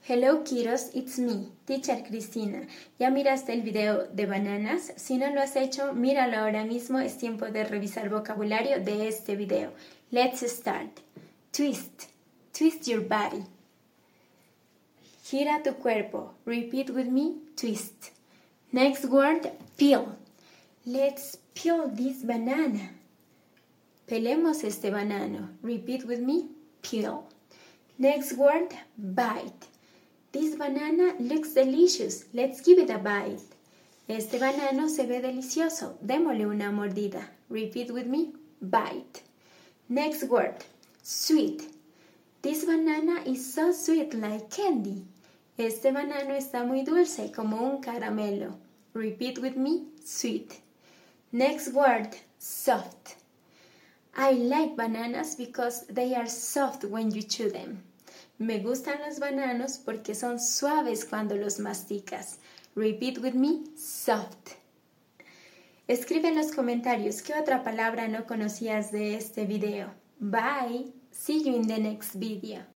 Hello kiddos, it's me, Teacher Cristina. ¿Ya miraste el video de bananas? Si no lo has hecho, míralo ahora mismo, es tiempo de revisar vocabulario de este video. Let's start. Twist, twist your body. Gira tu cuerpo, repeat with me, twist. Next word, peel. Let's peel this banana. Pelemos este banano, repeat with me, peel. Next word, bite. This banana looks delicious. Let's give it a bite. Este banano se ve delicioso. Démosle una mordida. Repeat with me. Bite. Next word. Sweet. This banana is so sweet like candy. Este banano está muy dulce como un caramelo. Repeat with me. Sweet. Next word. Soft. I like bananas because they are soft when you chew them. Me gustan los bananos porque son suaves cuando los masticas. Repeat with me, soft. Escribe en los comentarios qué otra palabra no conocías de este video. Bye. See you in the next video.